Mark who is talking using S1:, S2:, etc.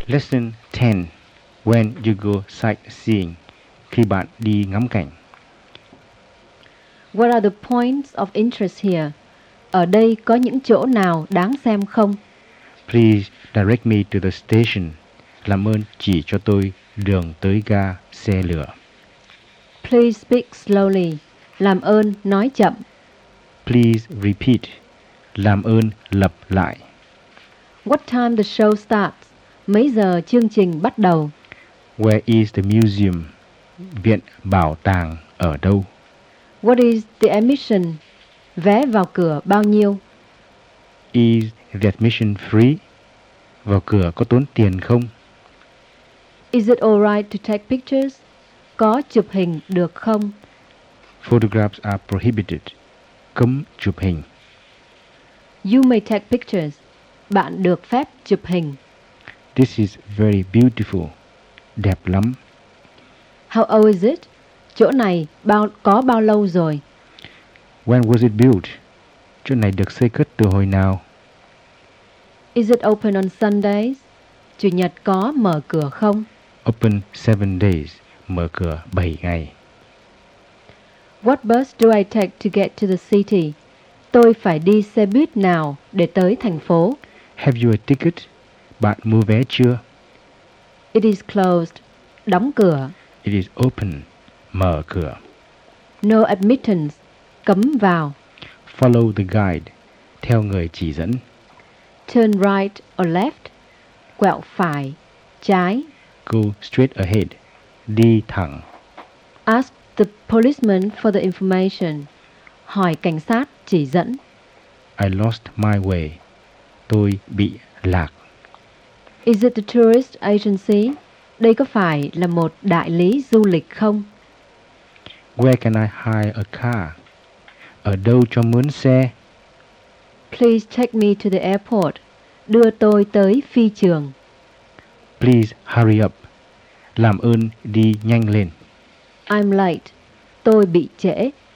S1: Lesson 10. When you go sightseeing. Khi bạn đi ngắm cảnh.
S2: What are the points of interest here? Ở đây có những chỗ nào đáng xem không?
S1: Please direct me to the station. Làm ơn chỉ cho tôi đường tới ga xe lửa.
S2: Please speak slowly. Làm ơn nói chậm.
S1: Please repeat. Làm ơn lặp lại.
S2: What time the show starts? Mấy giờ chương trình bắt đầu?
S1: Where is the museum? Viện bảo tàng ở đâu?
S2: What is the admission? Vé vào cửa bao nhiêu?
S1: Is the admission free? Vào cửa có tốn tiền không?
S2: Is it alright to take pictures? Có chụp hình được không?
S1: Photographs are prohibited. Cấm chụp hình.
S2: You may take pictures. Bạn được phép chụp hình.
S1: This is very beautiful. Đẹp lắm.
S2: How old is it? Chỗ này có bao lâu rồi?
S1: When was it built? Chỗ này được xây cất từ hồi nào?
S2: Is it open on Sundays? Chủ nhật có mở cửa không?
S1: Open 7 days. Mở cửa 7 ngày.
S2: What bus do I take to get to the city? Tôi phải đi xe buýt nào để tới thành phố?
S1: Have you a ticket? Bạn mua vé chưa?
S2: It is closed. Đóng cửa.
S1: It is open. Mở cửa.
S2: No admittance. Cấm vào.
S1: Follow the guide. Theo người chỉ dẫn.
S2: Turn right or left. Quẹo phải, trái.
S1: Go straight ahead. Đi thẳng.
S2: Ask the policeman for the information. Hỏi cảnh sát chỉ dẫn.
S1: I lost my way. Tôi bị lạc.
S2: Is it a tourist agency? Đây có phải là một đại lý du lịch không?
S1: Where can I hire a car? Ở đâu cho mướn xe?
S2: Please take me to the airport. Đưa tôi tới phi trường.
S1: Please hurry up. Làm ơn đi nhanh lên.
S2: I'm late. Tôi bị trễ.